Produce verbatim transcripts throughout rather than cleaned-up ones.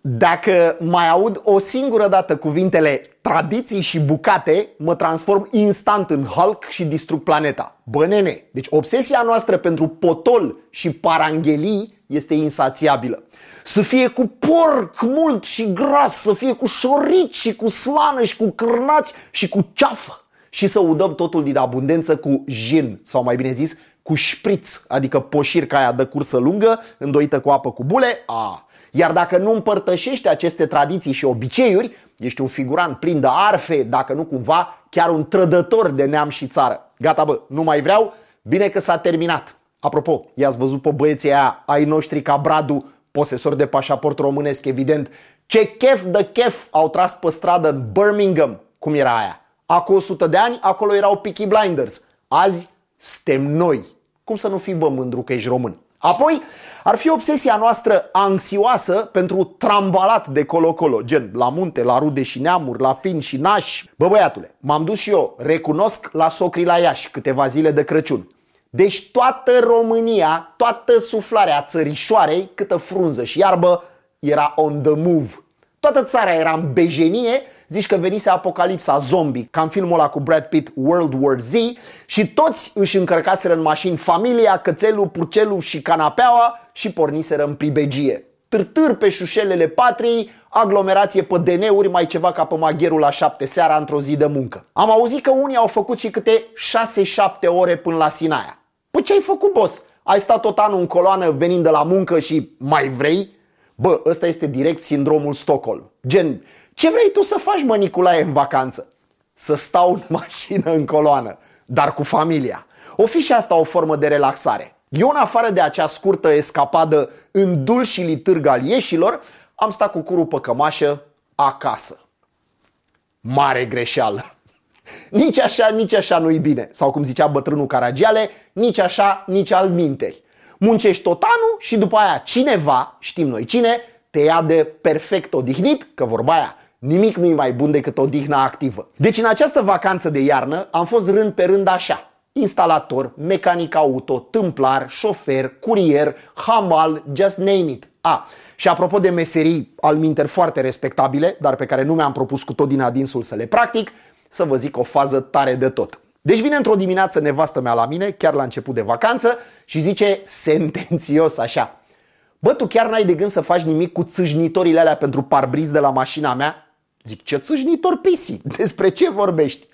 Dacă mai aud o singură dată cuvintele tradiții și bucate, mă transform instant în Hulk și distrug planeta. Bă, nene, deci obsesia noastră pentru potol și paranghelii este insațiabilă. Să fie cu porc mult și gras, să fie cu șorici și cu slană și cu cârnați și cu ceafă. Și să udăm totul din abundență cu gin, sau mai bine zis, cu șpriț, adică poșirca aia de cursă lungă, îndoită cu apă cu bule. A. Iar dacă nu împărtășești aceste tradiții și obiceiuri, ești un figurant plin de arfe, dacă nu cumva chiar un trădător de neam și țară. Gata, bă, nu mai vreau, bine că s-a terminat. Apropo, i-ați văzut pe băieții aia ai noștri ca Bradu, posesori de pașaport românesc, evident, ce chef de chef au tras pe stradă în Birmingham. Cum era aia? Acum o sută de ani, acolo erau Peaky Blinders. Azi suntem noi. Cum să nu fii, bă, mândru că ești român? Apoi, ar fi obsesia noastră anxioasă pentru trambalat de colo-colo, gen la munte, la rude și neamuri, la fin și nași. Bă, băiatule, m-am dus și eu, recunosc, la socrii la Iași câteva zile de Crăciun. Deci toată România, toată suflarea țărișoarei, câtă frunză și iarbă, era on the move. Toată țara era în bejenie, zici că venise apocalipsa zombie, ca în filmul ăla cu Brad Pitt, World War Z, și toți își încărcaseră în mașini familia, cățelul, purcelul și canapeaua și porniseră în pribegie. Târtâr pe șușelele patriei, aglomerație pe D N-uri, mai ceva ca pe magherul la șapte seara într-o zi de muncă. Am auzit că unii au făcut și câte șase șapte ore până la Sinaia. Păi ce ai făcut, boss? Ai stat tot anul în coloană venind de la muncă și mai vrei? Bă, ăsta este direct sindromul Stockholm. Gen, ce vrei tu să faci, mă, Nicolae, în vacanță? Să stau în mașină în coloană, dar cu familia. O fi și asta o formă de relaxare. Eu, în afară de acea scurtă escapadă în dulșii târg al ieșilor, am stat cu curul pe cămașă acasă. Mare greșeală. Nici așa, nici așa nu-i bine. Sau cum zicea bătrânul Caragiale, nici așa, nici altminteri. Muncești tot anul și după aia cineva, știm noi cine, te ia de perfect odihnit, că vorba aia, nimic nu-i mai bun decât odihna activă. Deci în această vacanță de iarnă am fost rând pe rând așa: instalator, mecanic auto, tâmplar, șofer, curier, hamal, just name it. A, și apropo de meserii alminteri foarte respectabile, dar pe care nu mi-am propus cu tot din adinsul să le practic, să vă zic o fază tare de tot. Deci vine într-o dimineață nevastă mea la mine, chiar la început de vacanță, și zice sentențios așa: bă, tu chiar n-ai de gând să faci nimic cu țâșnitorile alea pentru parbriz de la mașina mea? Zic, ce țâșnitor, pisi? Despre ce vorbești?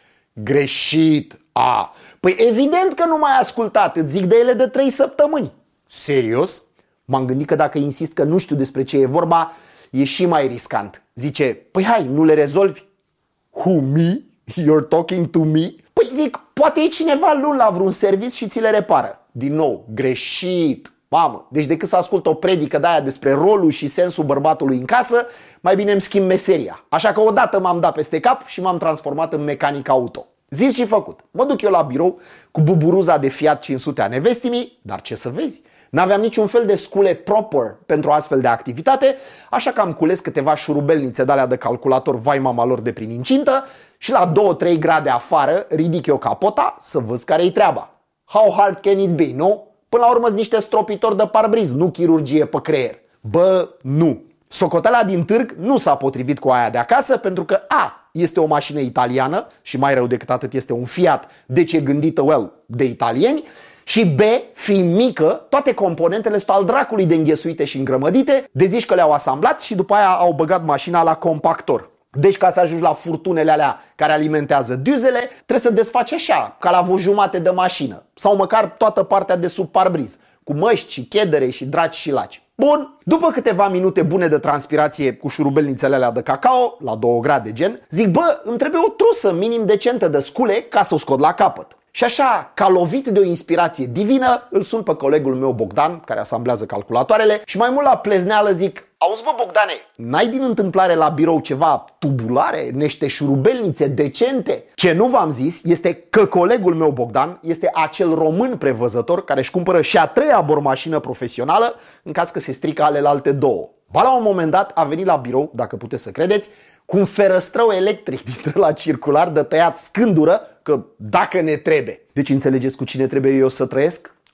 Greșit. A, păi evident că nu m-ai ascultat, îți zic de ele de trei săptămâni. Serios? M-am gândit că dacă insist că nu știu despre ce e vorba, e și mai riscant. Zice, păi hai, nu le rezolvi? Who, me? You're talking to me? Păi zic, poate e cineva luni la vreun serviciu și ți le repară. Din nou, greșit. Mamă, deci decât să ascult o predică de aia despre rolul și sensul bărbatului în casă, mai bine îmi schimb meseria. Așa că odată m-am dat peste cap și m-am transformat în mecanic auto. Zis și făcut. Mă duc eu la birou cu buburuza de Fiat cinci sute a nevestimii, dar ce să vezi? N-aveam niciun fel de scule proper pentru astfel de activitate, așa că am cules câteva șurubelnițe de alea de calculator, vai mama lor, de prin incintă, și la două trei grade afară ridic eu capota să văd care-i treaba. How hard can it be, nu? Până la urmă sunt niște stropitori de parbriz, nu chirurgie pe creier. Bă, nu. Socoteala din târg nu s-a potrivit cu aia de acasă, pentru că A, este o mașină italiană și mai rău decât atât este un Fiat, deci e gândită, well, de italieni, și B, fiind mică, toate componentele sunt al dracului de înghesuite și îngrămădite, de zici că le-au asamblat și după aia au băgat mașina la compactor. Deci ca să ajungi la furtunele alea care alimentează duzele, trebuie să desfaci așa, ca la o jumate de mașină, sau măcar toată partea de sub parbriz, cu măști și chedere și draci și laci. Bun, după câteva minute bune de transpirație cu șurubelnițele alea de cacao, la două grade gen, zic, bă, îmi trebuie o trusă minim decentă de scule ca să o scot la capăt. Și așa, ca lovit de o inspirație divină, îl sun pe colegul meu Bogdan, care asamblează calculatoarele, și mai mult la plezneală zic, auzi bă Bogdane, n-ai din întâmplare la birou ceva tubulare, niște șurubelnițe decente? Ce nu v-am zis este că colegul meu Bogdan este acel român prevăzător care își cumpără și a treia bormașină profesională în caz că se strică alelalte două. Ba la un moment dat a venit la birou, dacă puteți să credeți, cu un ferăstrău electric dintre la circular de tăiat scândură, că dacă ne trebuie. Deci înțelegeți cu cine trebuie eu să trăiesc?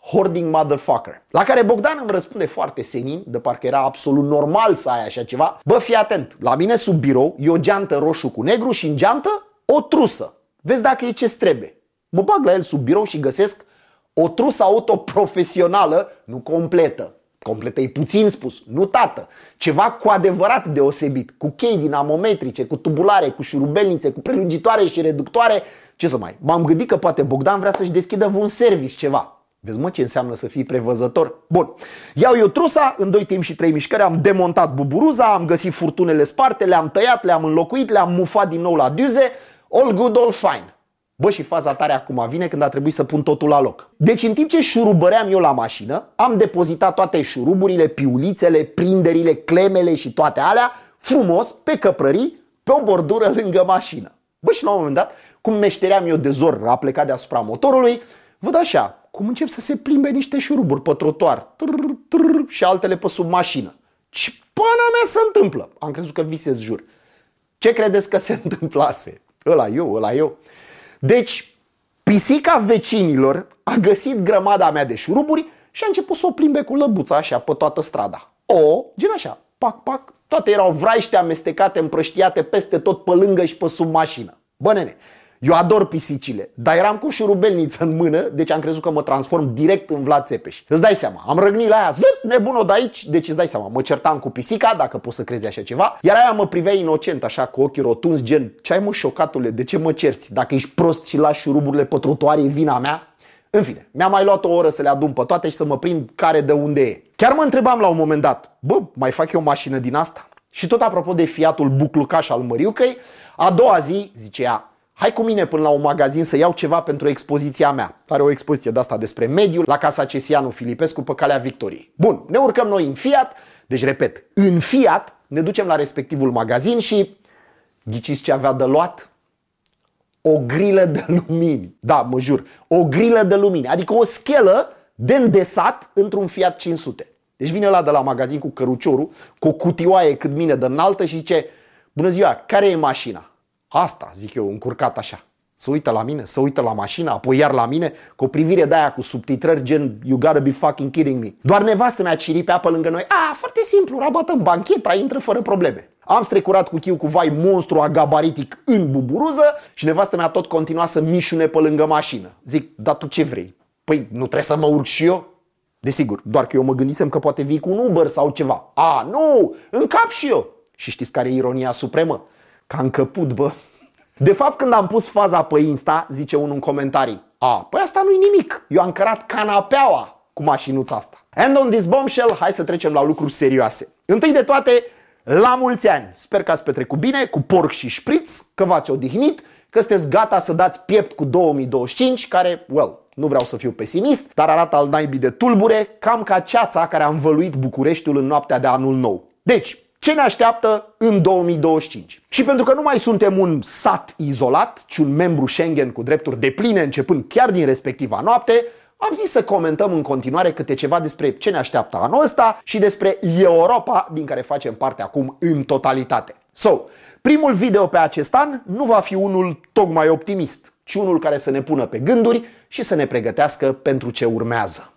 hoarding motherfucker. La care Bogdan îmi răspunde foarte senin, de parcă era absolut normal să ai așa ceva. Bă, fii atent, la mine sub birou e o geantă roșu cu negru și în geantă o trusă. Vezi dacă e ce trebuie. Mă bag la el sub birou și găsesc o trusă auto profesională, nu completă. Completă e puțin spus, nu tată. Ceva cu adevărat deosebit, cu chei dinamometrice, cu tubulare, cu șurubelnițe, cu prelungitoare și reductoare. Ce să mai? M-am gândit că poate Bogdan vrea să-și deschidă un service, ceva. Vezi mă ce înseamnă să fii prevăzător? Bun, iau eu trusa, în doi timp și trei mișcări am demontat buburuza, am găsit furtunele sparte, le-am tăiat, le-am înlocuit, le-am mufat din nou la duze, all good, all fine. Bă, și faza tare acum vine când a trebuit să pun totul la loc. Deci în timp ce șurubăream eu la mașină, am depozitat toate șuruburile, piulițele, prinderile, clemele și toate alea, frumos, pe căprării, pe o bordură lângă mașină. Bă, și la un moment dat, cum meșteream eu de zor a plecat deasupra motorului, văd așa, cum încep să se plimbe niște șuruburi pe trotuar, trrr, trrr, și altele pe sub mașină. Ce pana mea se întâmplă? Am crezut că visez, jur. Ce credeți că se întâmplase? Ăla eu, ăla eu. Deci, pisica vecinilor a găsit grămada mea de șuruburi și a început să o plimbe cu lăbuța așa pe toată strada. O, gen așa, pac, pac, toate erau vraiște amestecate, împrăștiate peste tot pe lângă și pe sub mașină. Bă, nene, eu ador pisicile, dar eram cu șurubelniță în mână, deci am crezut că mă transform direct în Vlad Țepeș. Îți dai seama, am răgnit la aia, zât, nebună de aici, deci îți dai seama, mă certam cu pisica, dacă poți să crezi așa ceva, iar aia mă privea inocent, așa, cu ochii rotunzi, gen, ce-ai mă șocatule, de ce mă cerți? Dacă ești prost și lași șuruburile pe trotuare, e vina mea? În fine, mi-a mai luat o oră să le adun pe toate și să mă prind care de unde e. Chiar mă întrebam la un moment dat, bă, mai fac eu o mașină din asta? Și tot apropo de Fiatul buclucaș al Măriucăi, a doua zi, zice ea, hai cu mine până la un magazin să iau ceva pentru expoziția mea. Are o expoziție de asta despre mediu la Casa Cesianu Filipescu pe Calea Victoriei. Bun, ne urcăm noi în Fiat, deci repet, în Fiat ne ducem la respectivul magazin și ghiciți ce avea de luat? O grilă de lumini. Da, mă jur, o grilă de lumini, adică o schelă de îndesat într-un Fiat cinci sute. Deci vine ăla de la magazin cu căruciorul, cu o cutioaie cât mine de înaltă și zice, bună ziua, care e mașina? Asta, zic eu, încurcat așa. Să uită la mine, să uită la mașină, apoi iar la mine, cu o privire de aia cu subtitrări gen You gotta be fucking kidding me. Doar nevastă mea ciripea pe lângă noi. A, foarte simplu, rabatăm bancheta, intră fără probleme. Am strecurat cu chiu cu vai monstru agabaritic în buburuză și nevastă mea tot continua să mișune pe lângă mașină. Zic, dar tu ce vrei? Păi nu trebuie să mă urc și eu? Desigur, doar că eu mă gândisem că poate vii cu un Uber sau ceva. A, nu, încap și eu. Și știți care e ironia supremă? Că am căput, bă. De fapt, când am pus faza pe Insta, zice unul în comentarii, a, păi asta nu-i nimic, eu am cărat canapeaua cu mașinuța asta. And on this bombshell, hai să trecem la lucruri serioase. Întâi de toate, la mulți ani. Sper că ați petrecut bine, cu porc și șpriț, că v-ați odihnit, că sunteți gata să dați piept cu două mii douăzeci și cinci, care, well, nu vreau să fiu pesimist, dar arată al naibii de tulbure, cam ca ceața care a învăluit Bucureștiul în noaptea de anul nou. Deci, ce ne așteaptă în două mii douăzeci și cinci? Și pentru că nu mai suntem un sat izolat, ci un membru Schengen cu drepturi depline începând chiar din respectiva noapte, am zis să comentăm în continuare câte ceva despre ce ne așteaptă anul ăsta și despre Europa din care facem parte acum în totalitate. So, primul video pe acest an nu va fi unul tocmai optimist, ci unul care să ne pună pe gânduri și să ne pregătească pentru ce urmează.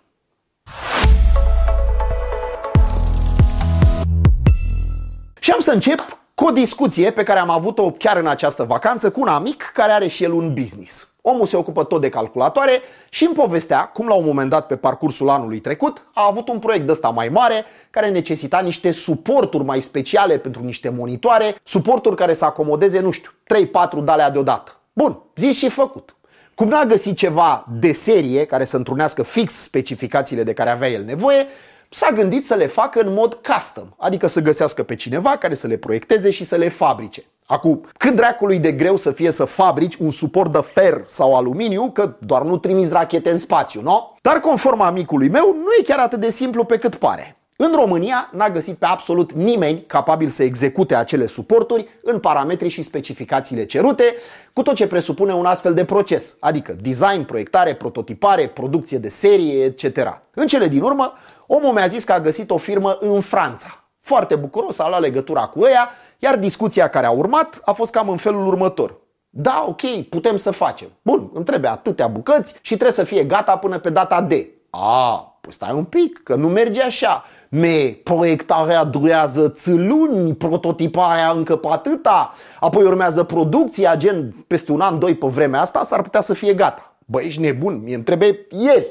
Și am să încep cu o discuție pe care am avut-o chiar în această vacanță cu un amic care are și el un business. Omul se ocupă tot de calculatoare și îmi povestea cum la un moment dat pe parcursul anului trecut a avut un proiect de ăsta mai mare care necesita niște suporturi mai speciale pentru niște monitoare, suporturi care să acomodeze, nu știu, trei patru de alea deodată. Bun, zis și făcut. Cum n-a găsit ceva de serie care să întrunească fix specificațiile de care avea el nevoie, s-a gândit să le facă în mod custom, adică să găsească pe cineva care să le proiecteze și să le fabrice. Acum, cât dracului de greu să fie să fabrici un suport de fer sau aluminiu, că doar nu trimiți rachete în spațiu, nu? Dar conform amicului meu, nu e chiar atât de simplu pe cât pare. În România n-a găsit pe absolut nimeni capabil să execute acele suporturi în parametrii și specificațiile cerute, cu tot ce presupune un astfel de proces, adică design, proiectare, prototipare, producție de serie, et cetera. În cele din urmă, omul mi-a zis că a găsit o firmă în Franța. Foarte bucuros, a luat legătura cu ea, iar discuția care a urmat a fost cam în felul următor. Da, ok, putem să facem. Bun, îmi trebuie atâtea bucăți și trebuie să fie gata până pe data D. A, păi stai un pic, că nu merge așa. Me, proiectarea durează țăluni, prototiparea încă pe atâta, apoi urmează producția, gen peste un an, doi pe vremea asta s-ar putea să fie gata. Băi, ești nebun, mie îmi trebuie ieri.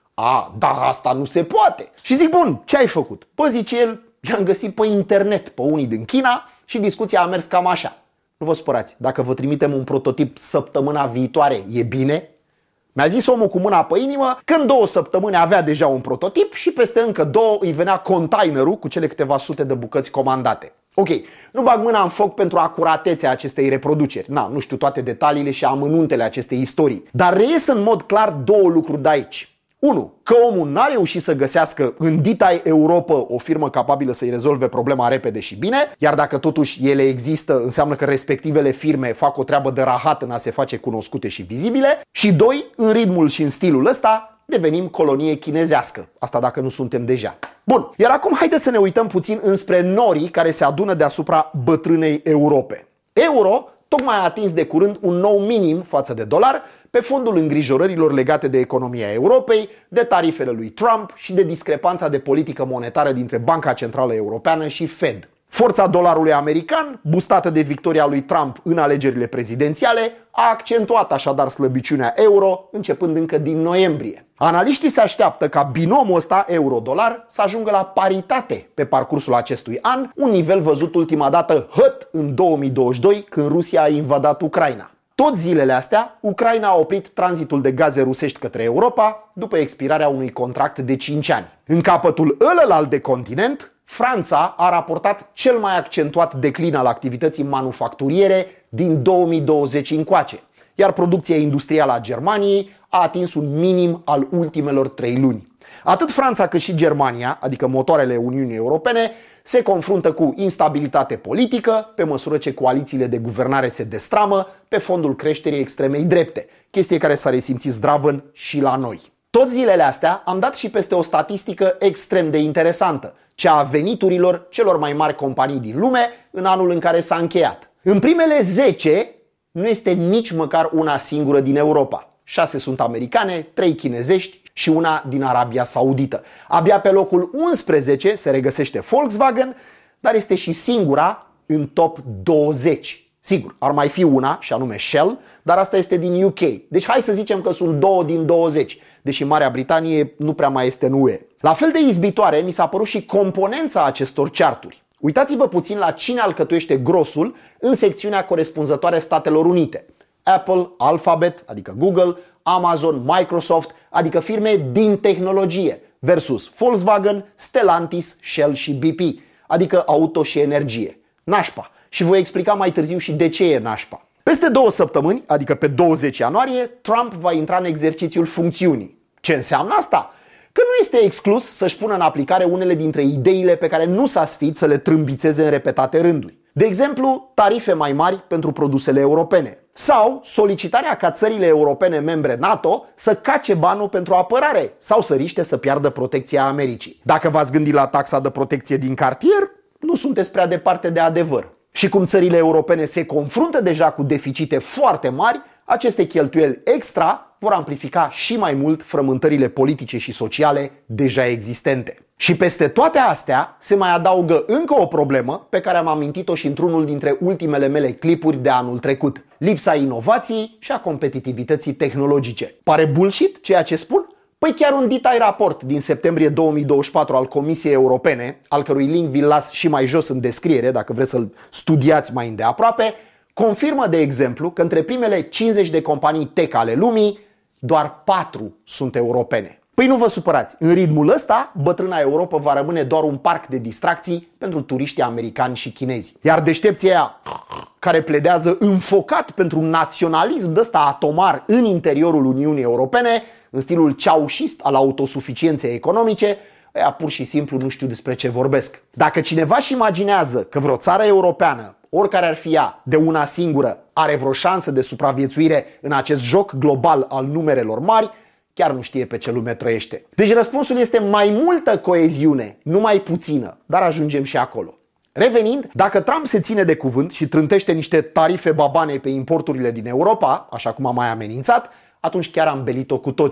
A, dar asta nu se poate. Și zic, bun, ce ai făcut? Păi zice el, i-am găsit pe internet pe unii din China și discuția a mers cam așa. Nu vă supărați, dacă vă trimitem un prototip săptămâna viitoare, e bine? Mi-a zis omul cu mâna pe inimă că în două săptămâni avea deja un prototip și peste încă două îi venea containerul cu cele câteva sute de bucăți comandate. Ok, nu bag mâna în foc pentru acuratețea acestei reproduceri. Na, nu știu toate detaliile și amănuntele acestei istorii. Dar reies în mod clar două lucruri de aici. unu. Că omul n-a reușit să găsească în Ditae Europa o firmă capabilă să-i rezolve problema repede și bine, iar dacă totuși ele există, înseamnă că respectivele firme fac o treabă de rahat în a se face cunoscute și vizibile. Și doi. În ritmul și în stilul ăsta devenim colonie chinezească. Asta dacă nu suntem deja. Bun, iar acum haideți să ne uităm puțin înspre norii care se adună deasupra bătrânei Europe. Euro tocmai a atins de curând un nou minim față de dolar, pe fondul îngrijorărilor legate de economia Europei, de tarifele lui Trump și de discrepanța de politică monetară dintre Banca Centrală Europeană și Fed. Forța dolarului american, boostată de victoria lui Trump în alegerile prezidențiale, a accentuat așadar slăbiciunea euro, începând încă din noiembrie. Analiștii se așteaptă ca binomul ăsta euro-dolar să ajungă la paritate pe parcursul acestui an, un nivel văzut ultima dată hăt în două mii douăzeci și doi, când Rusia a invadat Ucraina. Tot zilele astea, Ucraina a oprit tranzitul de gaze rusești către Europa după expirarea unui contract de cinci ani. În capătul ălălalt de continent, Franța a raportat cel mai accentuat declin al activității manufacturiere din două mii douăzeci încoace, iar producția industrială a Germaniei a atins un minim al ultimelor trei luni. Atât Franța cât și Germania, adică motoarele Uniunii Europene, se confruntă cu instabilitate politică pe măsură ce coalițiile de guvernare se destramă pe fondul creșterii extremei drepte, chestie care s-a resimțit zdravăn și la noi. Tot zilele astea am dat și peste o statistică extrem de interesantă, cea a veniturilor celor mai mari companii din lume în anul în care s-a încheiat. În primele zece nu este nici măcar una singură din Europa. șase sunt americane, trei chinezești și una din Arabia Saudită. Abia pe locul unsprezece se regăsește Volkswagen, dar este și singura în top douăzeci. Sigur, ar mai fi una, și anume Shell, dar asta este din U K. Deci hai să zicem că sunt două din douăzeci, deși Marea Britanie nu prea mai este în U E. La fel de izbitoare mi s-a părut și componența acestor charturi. Uitați-vă puțin la cine alcătuiește grosul în secțiunea corespunzătoare Statelor Unite. Apple, Alphabet, adică Google, Amazon, Microsoft, adică firme din tehnologie, versus Volkswagen, Stellantis, Shell și B P, adică auto și energie. Nașpa. Și voi explica mai târziu și de ce e nașpa. Peste două săptămâni, adică pe douăzeci ianuarie, Trump va intra în exercițiul funcțiunii. Ce înseamnă asta? Că nu este exclus să-și pună în aplicare unele dintre ideile pe care nu s-a sfit să le trâmbițeze în repetate rânduri. De exemplu, tarife mai mari pentru produsele europene. Sau solicitarea ca țările europene membre NATO să cace banul pentru apărare sau să riște să piardă protecția Americii. Dacă v-ați gândit la taxa de protecție din cartier, nu sunteți prea departe de adevăr. Și cum țările europene se confruntă deja cu deficite foarte mari, aceste cheltuieli extra vor amplifica și mai mult frământările politice și sociale deja existente. Și peste toate astea se mai adaugă încă o problemă pe care am amintit-o și într-unul dintre ultimele mele clipuri de anul trecut: lipsa inovației și a competitivității tehnologice. Pare bullshit ceea ce spun? Păi chiar un detail raport din septembrie două mii douăzeci și patru al Comisiei Europene, al cărui link vi-l las și mai jos în descriere dacă vreți să-l studiați mai îndeaproape, confirmă de exemplu că între primele cincizeci de companii tech ale lumii, doar patru sunt europene. Păi nu vă supărați, în ritmul ăsta, bătrâna Europa va rămâne doar un parc de distracții pentru turiștii americani și chinezi. Iar deștepții aia care pledează înfocat pentru un naționalism de ăsta atomar în interiorul Uniunii Europene, în stilul ceaușist al autosuficienței economice, ăia pur și simplu nu știu despre ce vorbesc. Dacă cineva își imaginează că vreo țară europeană, oricare ar fi ea, de una singură, are vreo șansă de supraviețuire în acest joc global al numerelor mari, chiar nu știe pe ce lume trăiește. Deci răspunsul este mai multă coeziune, nu mai puțină, dar ajungem și acolo. Revenind, dacă Trump se ține de cuvânt și trântește niște tarife babane pe importurile din Europa, așa cum a mai amenințat, atunci chiar am belit-o cu toții.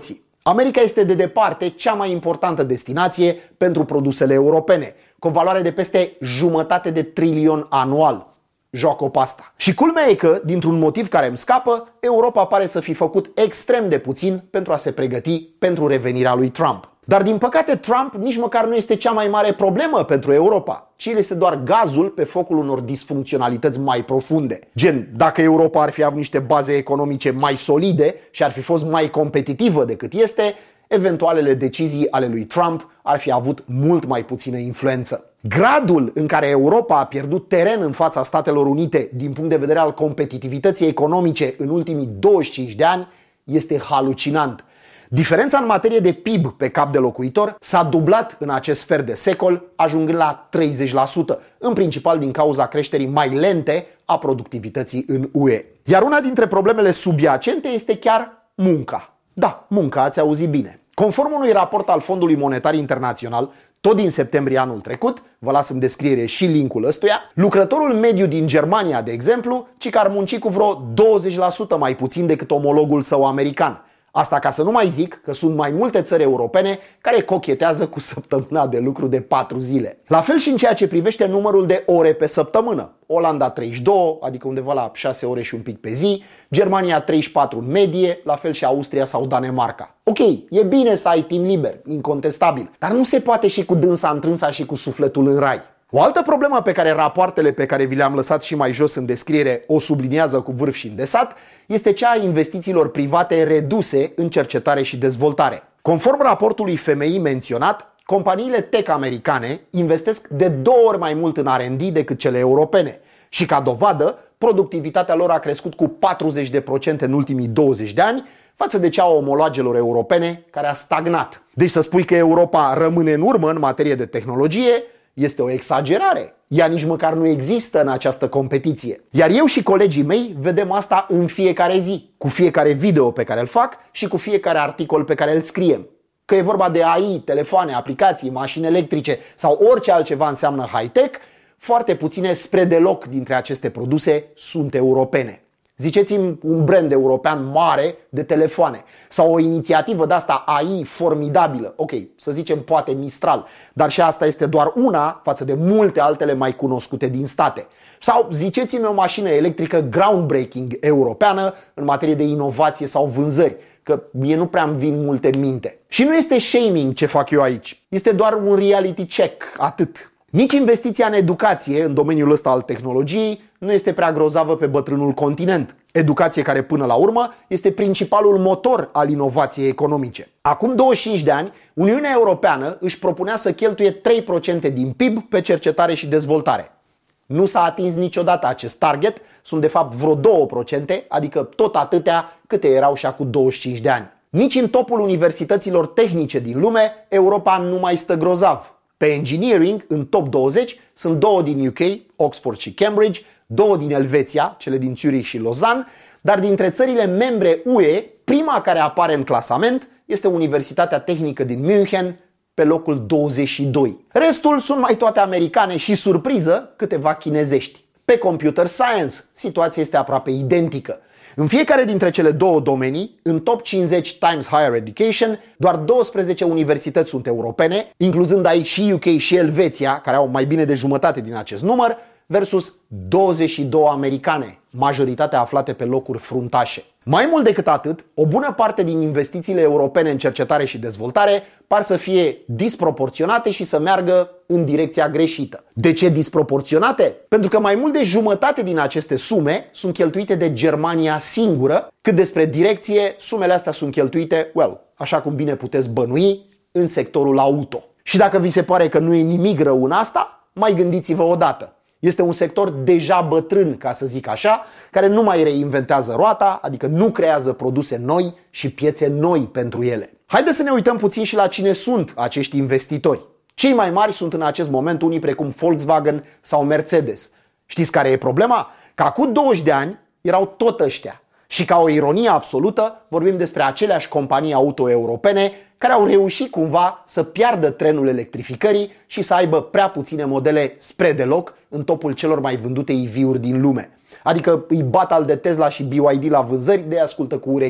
America este de departe cea mai importantă destinație pentru produsele europene, cu o valoare de peste jumătate de trilion anual. Joacă-o pe asta. Și culmea e că, dintr-un motiv care îmi scapă, Europa pare să fi făcut extrem de puțin pentru a se pregăti pentru revenirea lui Trump. Dar din păcate Trump nici măcar nu este cea mai mare problemă pentru Europa, ci el este doar gazul pe focul unor disfuncționalități mai profunde. Gen, dacă Europa ar fi avut niște baze economice mai solide și ar fi fost mai competitivă decât este, eventualele decizii ale lui Trump ar fi avut mult mai puțină influență. Gradul în care Europa a pierdut teren în fața Statelor Unite din punct de vedere al competitivității economice în ultimii douăzeci și cinci de ani este halucinant. Diferența în materie de P I B pe cap de locuitor s-a dublat în acest sfert de secol, ajungând la treizeci la sută, în principal din cauza creșterii mai lente a productivității în U E. Iar una dintre problemele subiacente este chiar munca. Da, munca, ați auzit bine. Conform unui raport al Fondului Monetar Internațional, tot din septembrie anul trecut, vă las în descriere și linkul ăstuia, lucrătorul mediu din Germania, de exemplu, ci că ar munci cu vreo douăzeci la sută mai puțin decât omologul său american. Asta ca să nu mai zic că sunt mai multe țări europene care cochetează cu săptămâna de lucru de patru zile. La fel și în ceea ce privește numărul de ore pe săptămână. Olanda treizeci și două, adică undeva la șase ore și un pic pe zi, Germania treizeci și patru în medie, la fel și Austria sau Danemarca. Ok, e bine să ai timp liber, incontestabil, dar nu se poate și cu dânsa întrânsa și cu sufletul în rai. O altă problemă pe care rapoartele pe care vi le-am lăsat și mai jos în descriere o subliniază cu vârf și îndesat este cea a investițiilor private reduse în cercetare și dezvoltare. Conform raportului F M I menționat, companiile tech americane investesc de două ori mai mult în R and D decât cele europene și ca dovadă, productivitatea lor a crescut cu patruzeci la sută în ultimii douăzeci de ani față de cea a omologelor europene care a stagnat. Deci să spui că Europa rămâne în urmă în materie de tehnologie este o exagerare. Ea nici măcar nu există în această competiție. Iar eu și colegii mei vedem asta în fiecare zi, cu fiecare video pe care îl fac și cu fiecare articol pe care îl scriem. Că e vorba de A I, telefoane, aplicații, mașini electrice sau orice altceva înseamnă high-tech, foarte puține spre deloc dintre aceste produse sunt europene. Ziceți-mi un brand european mare de telefoane sau o inițiativă de asta A I formidabilă. Ok, să zicem poate Mistral, dar și asta este doar una față de multe altele mai cunoscute din state. Sau ziceți-mi o mașină electrică groundbreaking europeană în materie de inovație sau vânzări, că mie nu prea îmi vin multe în minte. Și nu este shaming ce fac eu aici, este doar un reality check, atât. Nici investiția în educație, în domeniul ăsta al tehnologiei, nu este prea grozavă pe bătrânul continent. Educație care până la urmă este principalul motor al inovației economice. Acum douăzeci și cinci de ani, Uniunea Europeană își propunea să cheltuie trei la sută din P I B pe cercetare și dezvoltare. Nu s-a atins niciodată acest target, sunt de fapt vreo două la sută, adică tot atâtea câte erau și acum douăzeci și cinci de ani. Nici în topul universităților tehnice din lume, Europa nu mai stă grozav. Pe engineering, în top douăzeci, sunt două din U K, Oxford și Cambridge, două din Elveția, cele din Zurich și Lausanne, dar dintre țările membre U E, prima care apare în clasament este Universitatea Tehnică din München, pe locul douăzeci și doi. Restul sunt mai toate americane și, surpriză, câteva chinezești. Pe Computer Science, situația este aproape identică. În fiecare dintre cele două domenii, în top cincizeci Times Higher Education, doar douăsprezece universități sunt europene, incluzând aici și U K și Elveția, care au mai bine de jumătate din acest număr, versus douăzeci și două americane, majoritatea aflate pe locuri fruntașe. Mai mult decât atât, o bună parte din investițiile europene în cercetare și dezvoltare par să fie disproporționate și să meargă în direcția greșită. De ce disproporționate? Pentru că mai mult de jumătate din aceste sume sunt cheltuite de Germania singură, cât despre direcție, sumele astea sunt cheltuite, well, așa cum bine puteți bănui, în sectorul auto. Și dacă vi se pare că nu e nimic rău în asta, mai gândiți-vă odată. Este un sector deja bătrân, ca să zic așa, care nu mai reinventează roata, adică nu creează produse noi și piețe noi pentru ele. Haideți să ne uităm puțin și la cine sunt acești investitori. Cei mai mari sunt în acest moment unii precum Volkswagen sau Mercedes. Știți care e problema? Că acum douăzeci de ani erau tot ăștia. Și ca o ironie absolută, vorbim despre aceleași companii auto europene care au reușit cumva să piardă trenul electrificării și să aibă prea puține modele spre deloc în topul celor mai vândute E V-uri din lume. Adică îi bat al de Tesla și B Y D la vânzări, de ascultă cu urechea.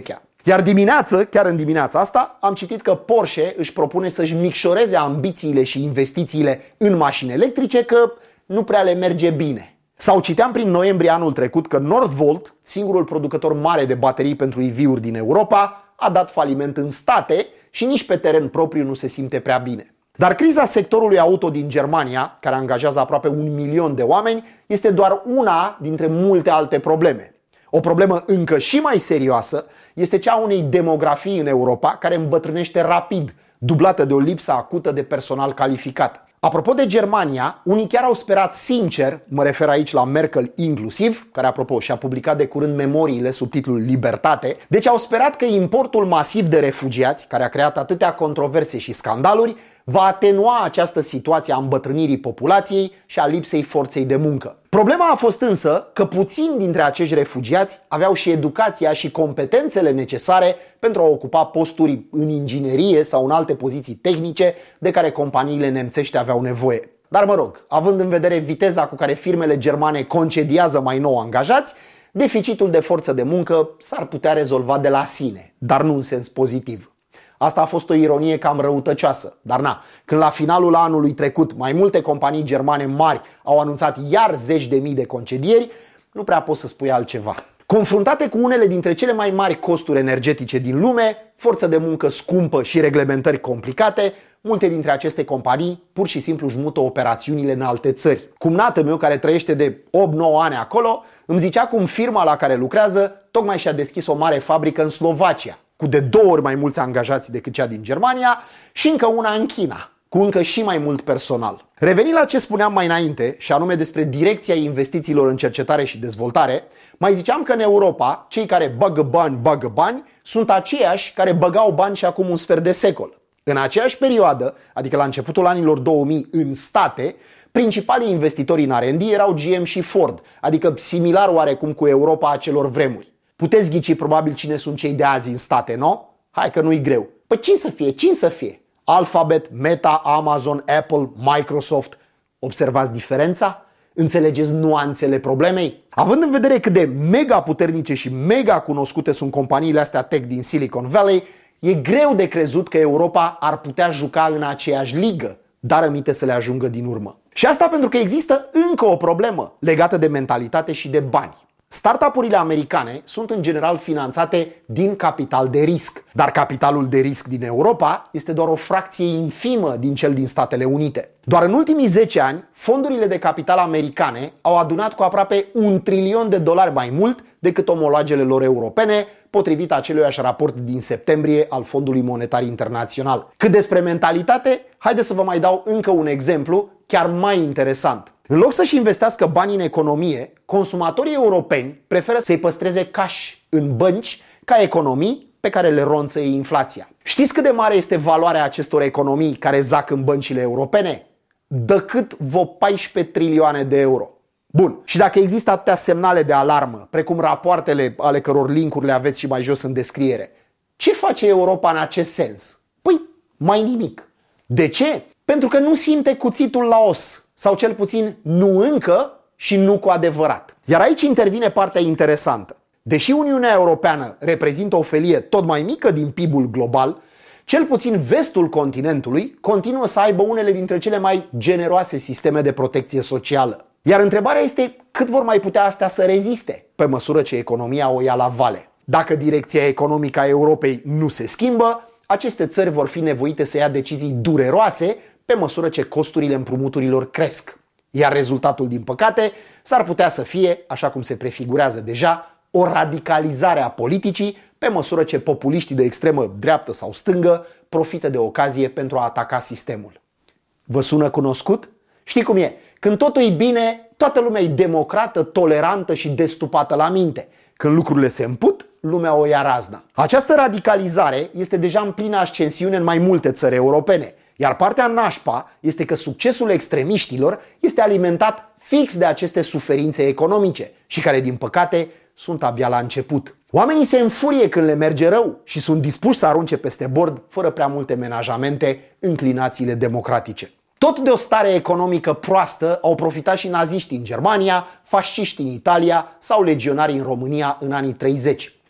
Iar dimineață, chiar în dimineața asta, am citit că Porsche își propune să-și micșoreze ambițiile și investițiile în mașini electrice, că nu prea le merge bine. Sau citeam prin noiembrie anul trecut că Northvolt, singurul producător mare de baterii pentru E V-uri din Europa, a dat faliment în state și nici pe teren propriu nu se simte prea bine. Dar criza sectorului auto din Germania, care angajează aproape un milion de oameni, este doar una dintre multe alte probleme. O problemă încă și mai serioasă este cea a unei demografii în Europa care îmbătrânește rapid, dublată de o lipsă acută de personal calificat. Apropo de Germania, unii chiar au sperat sincer, mă refer aici la Merkel inclusiv, care apropo și-a publicat de curând memoriile sub titlul Libertate, deci au sperat că importul masiv de refugiați, care a creat atâtea controverse și scandaluri, va atenua această situație a îmbătrânirii populației și a lipsei forței de muncă. Problema a fost însă că puțini dintre acești refugiați aveau și educația și competențele necesare pentru a ocupa posturi în inginerie sau în alte poziții tehnice de care companiile nemțești aveau nevoie. Dar mă rog, având în vedere viteza cu care firmele germane concediază mai nou angajați, deficitul de forță de muncă s-ar putea rezolva de la sine, dar nu în sens pozitiv. Asta a fost o ironie cam răutăcioasă, dar na, când la finalul anului trecut mai multe companii germane mari au anunțat iar zeci de mii de concedieri, nu prea poți să spui altceva. Confruntate cu unele dintre cele mai mari costuri energetice din lume, forță de muncă scumpă și reglementări complicate, multe dintre aceste companii pur și simplu își mută operațiunile în alte țări. Cumnatul meu, care trăiește de opt nouă ani acolo, îmi zicea cum firma la care lucrează tocmai și-a deschis o mare fabrică în Slovacia, cu de două ori mai mulți angajați decât cea din Germania, și încă una în China, cu încă și mai mult personal. Revenind la ce spuneam mai înainte, și anume despre direcția investițiilor în cercetare și dezvoltare, mai ziceam că în Europa, cei care bagă bani, bagă bani, sunt aceiași care băgau bani și acum un sfert de secol. În aceeași perioadă, adică la începutul anilor două mii în state, principalii investitori în R and D erau G M și Ford, adică similar oarecum cu Europa acelor vremuri. Puteți ghici probabil cine sunt cei de azi în state, nu? Hai că nu-i greu. Păi cine să fie? Cine să fie? Alphabet, Meta, Amazon, Apple, Microsoft. Observați diferența? Înțelegeți nuanțele problemei? Având în vedere cât de mega puternice și mega cunoscute sunt companiile astea tech din Silicon Valley, e greu de crezut că Europa ar putea juca în aceeași ligă, dar rămite să le ajungă din urmă. Și asta pentru că există încă o problemă legată de mentalitate și de bani. Startup-urile americane sunt în general finanțate din capital de risc, dar capitalul de risc din Europa este doar o fracție infimă din cel din Statele Unite. Doar în ultimii zece ani, fondurile de capital americane au adunat cu aproape un trilion de dolari mai mult decât omologele lor europene, potrivit aceluiași raport din septembrie al Fondului Monetar Internațional. Cât despre mentalitate, haideți să vă mai dau încă un exemplu chiar mai interesant. În loc să-și investească banii în economie, consumatorii europeni preferă să-i păstreze cash în bănci ca economii pe care le ronță inflația. Știți cât de mare este valoarea acestor economii care zac în băncile europene? Decât vreo paisprezece trilioane de euro. Bun, și dacă există atâtea semnale de alarmă, precum rapoartele ale căror linkuri le aveți și mai jos în descriere, ce face Europa în acest sens? Păi, mai nimic. De ce? Pentru că nu simte cuțitul la os. Sau cel puțin nu încă și nu cu adevărat. Iar aici intervine partea interesantă. Deși Uniunea Europeană reprezintă o felie tot mai mică din P I B-ul global, cel puțin vestul continentului continuă să aibă unele dintre cele mai generoase sisteme de protecție socială. Iar întrebarea este cât vor mai putea astea să reziste pe măsură ce economia o ia la vale. Dacă direcția economică a Europei nu se schimbă, aceste țări vor fi nevoite să ia decizii dureroase pe măsură ce costurile împrumuturilor cresc. Iar rezultatul, din păcate, s-ar putea să fie, așa cum se prefigurează deja, o radicalizare a politicii pe măsură ce populiștii de extremă dreaptă sau stângă profită de ocazie pentru a ataca sistemul. Vă sună cunoscut? Știi cum e? Când totul e bine, toată lumea e democrată, tolerantă și destupată la minte. Când lucrurile se împut, lumea o ia razna. Această radicalizare este deja în plină ascensiune în mai multe țări europene. Iar partea nașpa este că succesul extremiștilor este alimentat fix de aceste suferințe economice și care, din păcate, sunt abia la început. Oamenii se înfurie când le merge rău și sunt dispuși să arunce peste bord, fără prea multe menajamente, înclinațiile democratice. Tot de o stare economică proastă au profitat și naziștii în Germania, fasciștii în Italia sau legionarii în România în anii treizeci.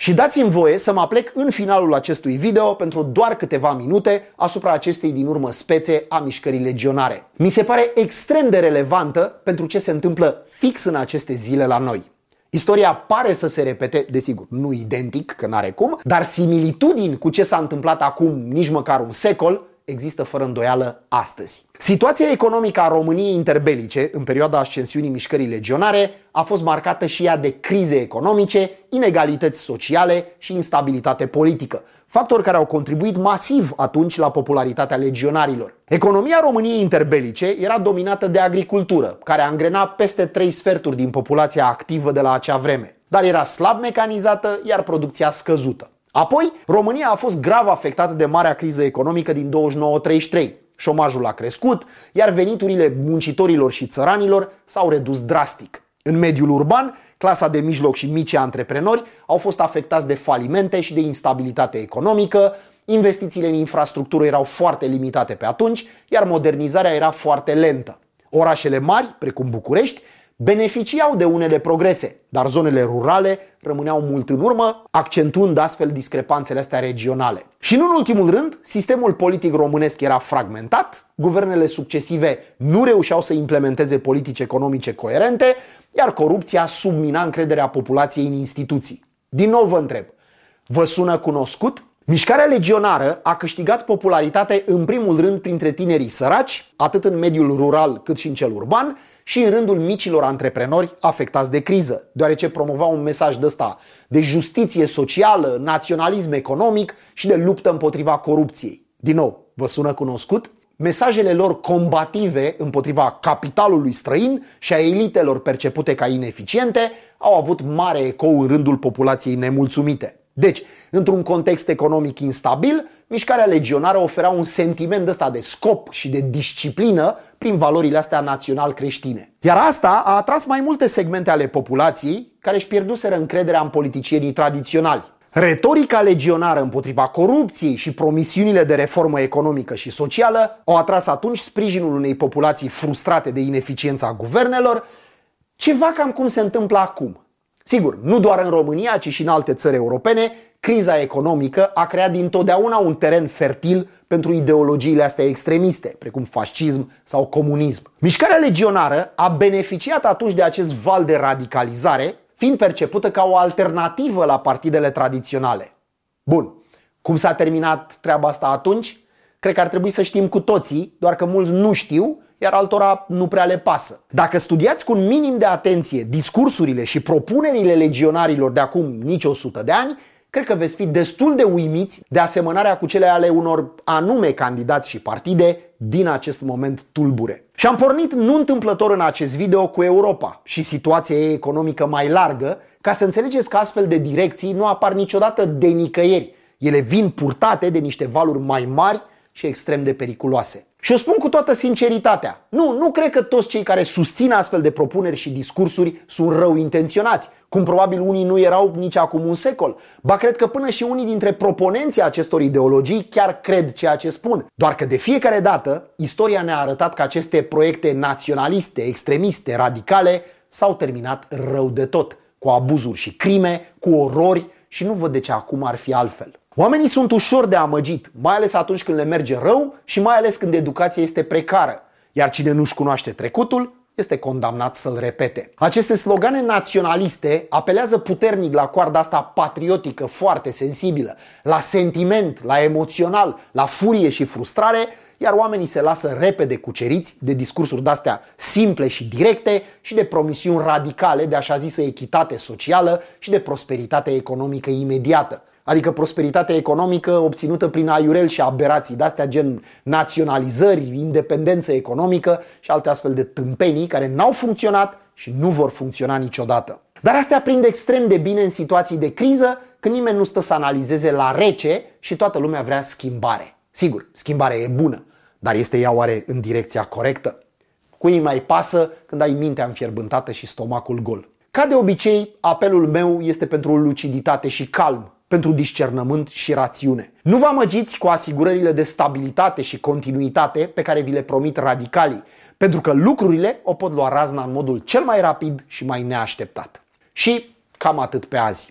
Și dați-mi voie să mă aplec în finalul acestui video pentru doar câteva minute asupra acestei din urmă spețe a mișcării legionare. Mi se pare extrem de relevantă pentru ce se întâmplă fix în aceste zile la noi. Istoria pare să se repete, desigur, nu identic, că n-are cum, dar similitudini cu ce s-a întâmplat acum nici măcar un secol există fără îndoială astăzi. Situația economică a României interbelice, în perioada ascensiunii mișcării legionare, a fost marcată și ea de crize economice, inegalități sociale și instabilitate politică, factori care au contribuit masiv atunci la popularitatea legionarilor. Economia României interbelice era dominată de agricultură, care angrena peste trei sferturi din populația activă de la acea vreme, dar era slab mecanizată, iar producția scăzută. Apoi, România a fost grav afectată de marea criză economică din douăzeci și nouă treizeci și trei. Șomajul a crescut, iar veniturile muncitorilor și țăranilor s-au redus drastic. În mediul urban, clasa de mijloc și micii antreprenori au fost afectați de falimente și de instabilitate economică, investițiile în infrastructură erau foarte limitate pe atunci, iar modernizarea era foarte lentă. Orașele mari, precum București, beneficiau de unele progrese, dar zonele rurale rămâneau mult în urmă, accentuând astfel discrepanțele astea regionale. Și nu în ultimul rând, sistemul politic românesc era fragmentat, guvernele succesive nu reușeau să implementeze politici economice coerente, iar corupția submina încrederea populației în instituții. Din nou vă întreb, vă sună cunoscut? Mișcarea legionară a câștigat popularitate în primul rând printre tinerii săraci, atât în mediul rural cât și în cel urban, și în rândul micilor antreprenori afectați de criză, deoarece promova un mesaj de ăsta de justiție socială, naționalism economic și de luptă împotriva corupției. Din nou, vă sună cunoscut? Mesajele lor combative împotriva capitalului străin și a elitelor percepute ca ineficiente au avut mare ecou în rândul populației nemulțumite. Deci, într-un context economic instabil, mișcarea legionară oferea un sentiment ăsta de scop și de disciplină prin valorile astea național-creștine. Iar asta a atras mai multe segmente ale populației care își pierduseră încrederea în politicienii tradiționali. Retorica legionară împotriva corupției și promisiunile de reformă economică și socială au atras atunci sprijinul unei populații frustrate de ineficiența guvernelor, ceva cam cum se întâmplă acum. Sigur, nu doar în România, ci și în alte țări europene, criza economică a creat dintotdeauna un teren fertil pentru ideologiile astea extremiste, precum fascism sau comunism. Mișcarea legionară a beneficiat atunci de acest val de radicalizare, fiind percepută ca o alternativă la partidele tradiționale. Bun, cum s-a terminat treaba asta atunci? Cred că ar trebui să știm cu toții, doar că mulți nu știu, iar altora nu prea le pasă. Dacă studiați cu un minim de atenție discursurile și propunerile legionarilor de acum nici o sută de ani, cred că veți fi destul de uimiți de asemănarea cu cele ale unor anume candidați și partide din acest moment tulbure. Și am pornit nu întâmplător în acest video cu Europa și situația ei economică mai largă, ca să înțelegeți că astfel de direcții nu apar niciodată de nicăieri. Ele vin purtate de niște valuri mai mari și extrem de periculoase. Și o spun cu toată sinceritatea. Nu, nu cred că toți cei care susțin astfel de propuneri și discursuri sunt rău intenționați, cum probabil unii nu erau nici acum un secol. Ba cred că până și unii dintre proponenții acestor ideologii chiar cred ceea ce spun. Doar că de fiecare dată, istoria ne-a arătat că aceste proiecte naționaliste, extremiste, radicale s-au terminat rău de tot, cu abuzuri și crime, cu orori și nu văd de ce acum ar fi altfel. Oamenii sunt ușor de amăgit, mai ales atunci când le merge rău și mai ales când educația este precară, iar cine nu-și cunoaște trecutul este condamnat să-l repete. Aceste slogane naționaliste apelează puternic la coarda asta patriotică foarte sensibilă, la sentiment, la emoțional, la furie și frustrare, iar oamenii se lasă repede cuceriți de discursuri de-astea simple și directe și de promisiuni radicale de așa zisă echitate socială și de prosperitate economică imediată. Adică prosperitate economică obținută prin aiureli și aberații de-astea gen naționalizări, independență economică și alte astfel de tâmpenii care n-au funcționat și nu vor funcționa niciodată. Dar astea prind extrem de bine în situații de criză, când nimeni nu stă să analizeze la rece și toată lumea vrea schimbare. Sigur, schimbarea e bună, dar este ea oare în direcția corectă? Cui mai pasă când ai mintea înfierbântată și stomacul gol? Ca de obicei, apelul meu este pentru luciditate și calm, pentru discernământ și rațiune. Nu vă amăgiți cu asigurările de stabilitate și continuitate pe care vi le promit radicalii, pentru că lucrurile o pot lua razna în modul cel mai rapid și mai neașteptat. Și cam atât pe azi.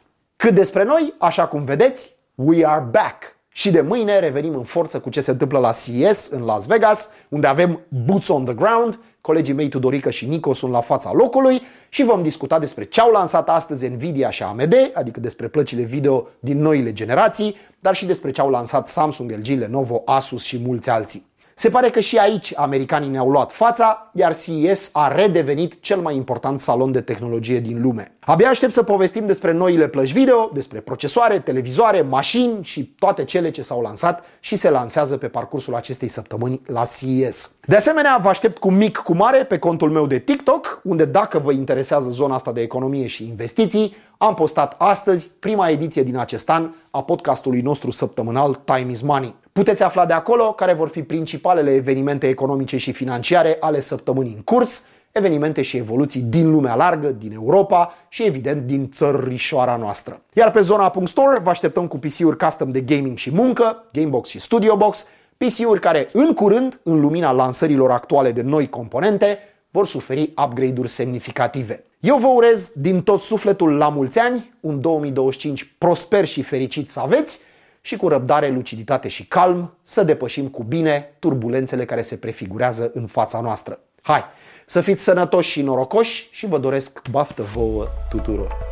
Cât despre noi, așa cum vedeți, we are back. Și de mâine revenim în forță cu ce se întâmplă la C E S în Las Vegas, unde avem boots on the ground. Colegii mei Tudorica și Nico sunt la fața locului și vom discuta despre ce au lansat astăzi Nvidia și A M D, adică despre plăcile video din noile generații, dar și despre ce au lansat Samsung, L G, Lenovo, Asus și mulți alții. Se pare că și aici americanii ne-au luat fața, iar C E S a redevenit cel mai important salon de tehnologie din lume. Abia aștept să povestim despre noile plăci video, despre procesoare, televizoare, mașini și toate cele ce s-au lansat și se lansează pe parcursul acestei săptămâni la C E S. De asemenea, vă aștept cu mic cu mare pe contul meu de TikTok, unde dacă vă interesează zona asta de economie și investiții, am postat astăzi prima ediție din acest an a podcastului nostru săptămânal Time is Money. Puteți afla de acolo care vor fi principalele evenimente economice și financiare ale săptămânii în curs, evenimente și evoluții din lumea largă, din Europa și evident din țărișoara noastră. Iar pe zona.store vă așteptăm cu P C-uri custom de gaming și muncă, Gamebox și StudioBox, P C-uri care în curând, în lumina lansărilor actuale de noi componente, vor suferi upgrade-uri semnificative. Eu vă urez din tot sufletul la mulți ani, un două mii douăzeci și cinci prosper și fericit să aveți și cu răbdare, luciditate și calm să depășim cu bine turbulențele care se prefigurează în fața noastră. Hai, să fiți sănătoși și norocoși și vă doresc baftă vouă tuturor!